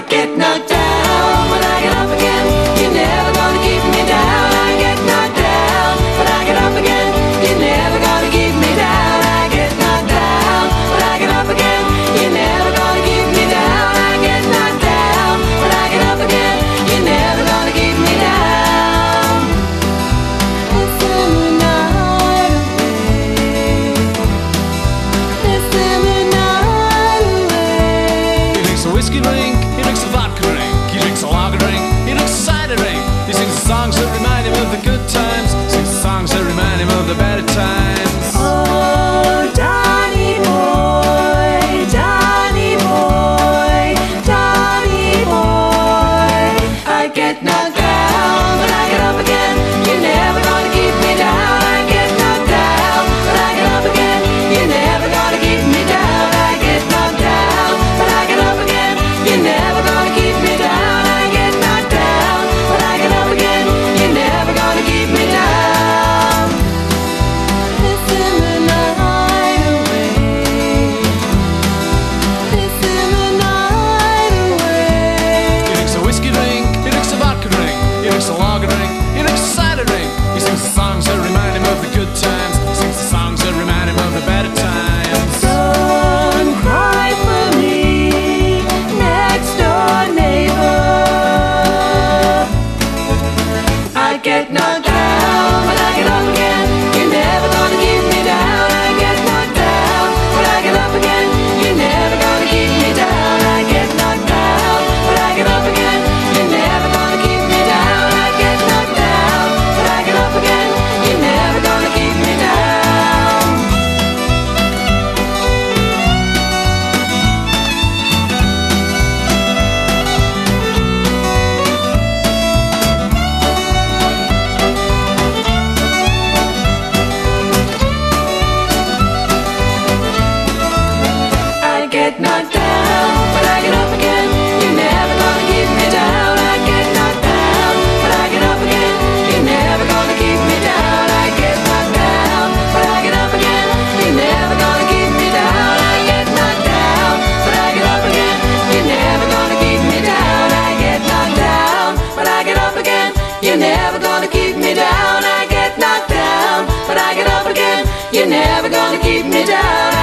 get knocked down, but I get up again. You're never gonna keep me down. I get knocked down, but I get up again. You're never gonna keep me down. I get knocked down, but I get up again. You're never gonna keep me down. I get knocked down, but I get up again. You're never gonna keep me down. Listen the night away. Listen the night away. He drinks a whiskey drink, he drinks a vodka drink, he drinks a lager drink, he drinks a cider drink. He sings the songs that remind him of the good times, sings the songs that remind him of the better times. Oh, Donny boy, Donny boy, Donny boy. I get knocked down, but I get up again. You're never gonna keep me down. I get knocked down, but I get up again. You're never gonna keep me down. I get knocked down, but I get up again. You're never gonna keep me down. I get knocked down, but I get up again. You're never gonna keep me down. Listen the night away. Listen the night away. He drinks a whiskey drink, he drinks a vodka drink, he drinks a lager drink, he drinks a cider drink. He sings the songs that remind him of the good times, sings the songs that remind him of the better times. Don't cry for me, next door neighbor. I get knocked down, but I get up again. You're never gonna keep me down. I get knocked down, but I get up again. You're never gonna keep me down. I get knocked down, but I get up again. You're never gonna keep me down. I get knocked down, but I get up again. You're never gonna keep me down. I get knocked down, but I get up again. You're never gonna keep me down. I get knocked down, but I get up again. You're never gonna keep me down. I get knocked down, but I get up again. You're never gonna keep me down. I get knocked down, but I get up again. You're never gonna keep me down. I get knocked down, but I get up again. You're never gonna keep me down. I get knocked down, but I get up again. You're never gonna keep me down.